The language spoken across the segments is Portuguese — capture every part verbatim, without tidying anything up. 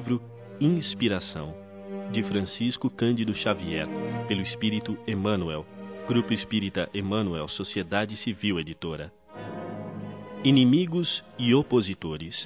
livro Inspiração, de Francisco Cândido Xavier, pelo Espírito Emmanuel, Grupo Espírita Emmanuel, Sociedade Civil Editora. Inimigos e opositores.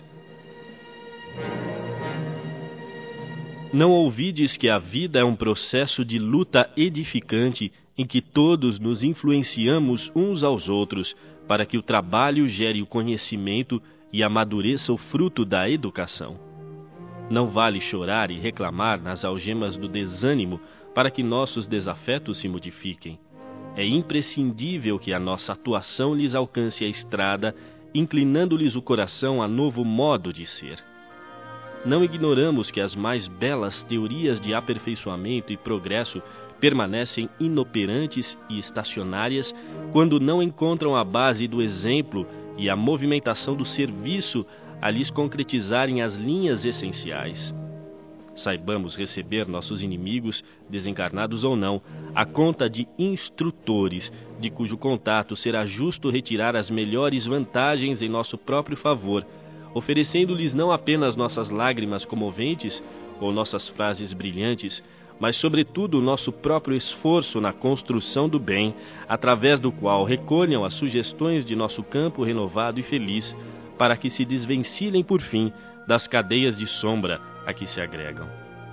Não ouvides que a vida é um processo de luta edificante em que todos nos influenciamos uns aos outros para que o trabalho gere o conhecimento e amadureça o fruto da educação. Não vale chorar e reclamar nas algemas do desânimo para que nossos desafetos se modifiquem. É imprescindível que a nossa atuação lhes alcance a estrada, inclinando-lhes o coração a novo modo de ser. Não ignoramos que as mais belas teorias de aperfeiçoamento e progresso permanecem inoperantes e estacionárias quando não encontram a base do exemplo e a movimentação do serviço a lhes concretizarem as linhas essenciais. Saibamos receber nossos inimigos, desencarnados ou não, à conta de instrutores, de cujo contato será justo retirar as melhores vantagens em nosso próprio favor, oferecendo-lhes não apenas nossas lágrimas comoventes ou nossas frases brilhantes, mas sobretudo o nosso próprio esforço na construção do bem, através do qual recolham as sugestões de nosso campo renovado e feliz, para que se desvencilhem por fim das cadeias de sombra a que se agregam.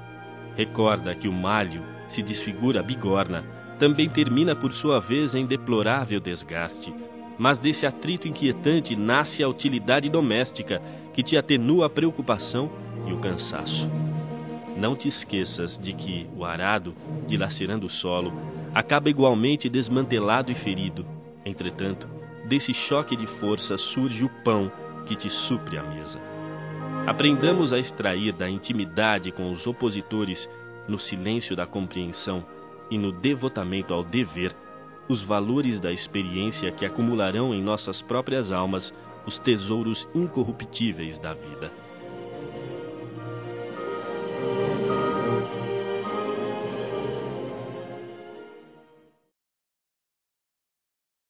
Recorda que o malho se desfigura a bigorna, também termina por sua vez em deplorável desgaste, mas desse atrito inquietante nasce a utilidade doméstica que te atenua a preocupação e o cansaço. Não te esqueças de que o arado, dilacerando o solo, acaba igualmente desmantelado e ferido. Entretanto, desse choque de forças surge o pão que te supre a mesa. Aprendamos a extrair da intimidade com os opositores, no silêncio da compreensão e no devotamento ao dever, os valores da experiência que acumularão em nossas próprias almas os tesouros incorruptíveis da vida.